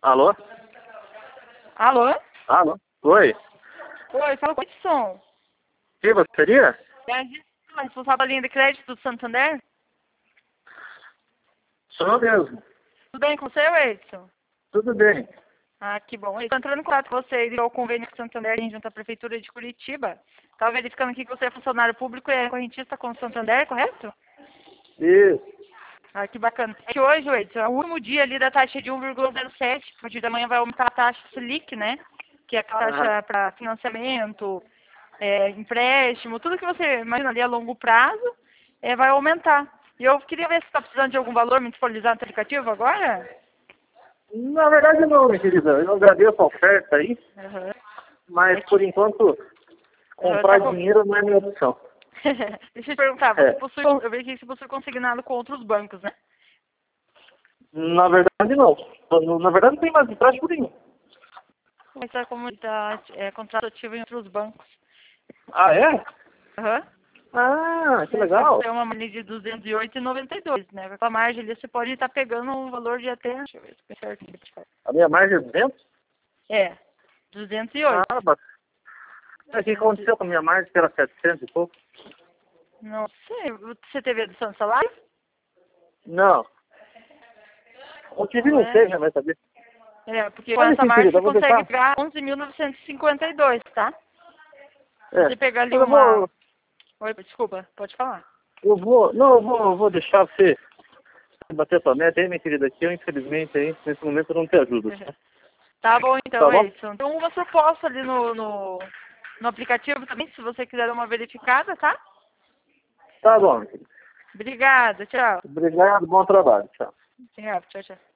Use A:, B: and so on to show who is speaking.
A: Alô?
B: Alô?
A: Alô? Oi?
B: Oi, fala com o Edson.
A: Quem você seria?
B: É a Edson, responsável da linha de crédito do Santander.
A: Sou eu mesmo.
B: Tudo bem com você, Edson?
A: Tudo bem.
B: Ah, que bom. Estou entrando em contato com você e ao convênio com o Santander junto à Prefeitura de Curitiba. Estava verificando aqui que você é funcionário público e é correntista com o Santander, correto?
A: Isso.
B: Ah, que bacana. É que hoje, Edson, é o último dia ali da taxa de 1,07. A partir da manhã vai aumentar a taxa Selic, né? Que é a
A: Ah,
B: taxa para financiamento, empréstimo, tudo que você imagina ali a longo prazo, vai aumentar. E eu queria ver se está precisando de algum valor mutualizado no aplicativo agora.
A: na verdade não, minha querida. Eu agradeço a oferta aí,
B: Uhum.
A: mas por enquanto comprar
B: Tá bom.
A: dinheiro não é minha opção.
B: Deixa eu te perguntar, você
A: É.
B: possui, eu vejo que você possui consignado com outros bancos, né?
A: Na verdade não. Na verdade não tem mais empréstimo nenhum.
B: Mas a comunidade é contrato ativo em outros bancos.
A: Ah, é?
B: Aham.
A: Ah, que
B: Só que
A: legal.
B: tem uma margem de 208,92, né? Com a margem ali você pode estar pegando um valor de até, deixa eu ver se é certinho.
A: A minha margem é 200?
B: É, 208.
A: Ah, bacana. O que aconteceu com a minha margem, que era 700 e pouco?
B: Não sei, você teve redução de salário?
A: Não. O que
B: Não
A: não
B: é?
A: seja, vai saber.
B: Porque com
A: Olha
B: essa
A: aqui,
B: margem
A: querida,
B: você
A: eu vou
B: consegue
A: deixar.
B: pegar 11.952, tá? Se
A: É.
B: você pegar ali
A: Mas eu
B: uma...
A: vou.
B: Oi, desculpa, pode falar.
A: Não, eu vou deixar você bater sua meta aí, minha querida, aqui eu infelizmente aí, nesse momento eu não te ajudo.
B: Tá bom
A: Tá
B: então,
A: bom?
B: Edson. Então uma proposta ali no aplicativo também, se você quiser dar uma verificada, tá?
A: Tá bom, minha querida.
B: Obrigada, tchau.
A: Obrigado, bom trabalho. Tchau.
B: Tchau, tchau.